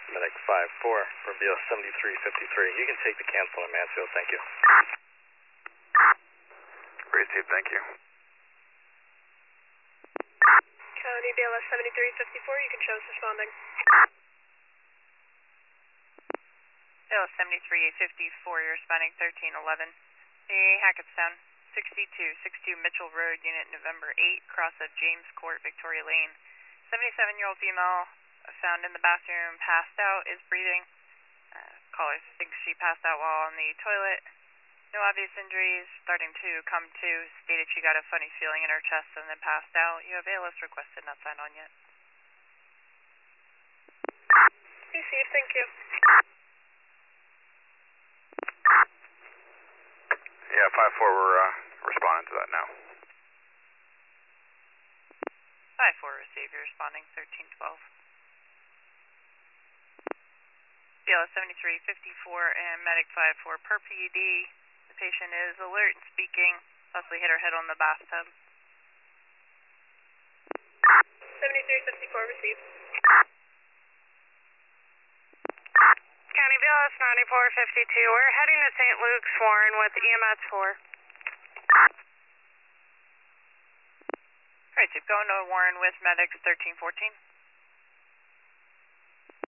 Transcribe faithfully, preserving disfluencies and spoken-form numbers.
Medic five four for B L seventy-three fifty-three. You can take the cancel in Mansfield, thank you. Received, thank you. County B L S seventy-three fifty-four, you can show us responding. B L S seventy-three fifty-four, you're responding thirteen eleven. Hey, Hackettstown, sixty-two sixty-two Mitchell Road, Unit November eight, cross of James Court, Victoria Lane. seventy-seven-year-old female found in the bathroom, passed out, is breathing. Uh, caller thinks she passed out while on the toilet. No obvious injuries, starting to come to, stated she got a funny feeling in her chest and then passed out. You have A L S requested, not signed on yet. Received, thank you. Yeah, five four, we're uh, responding to that now. five four received, you're responding thirteen twelve. B L S seventy-three fifty-four and Medic five four per P U D. The patient is alert and speaking, possibly hit her head on the bathtub. seventy-three fifty-four received. County B L S ninety-four fifty-two, we're heading to Saint Luke's Warren with E M S four. Alright, so going to Warren with Medics thirteen fourteen.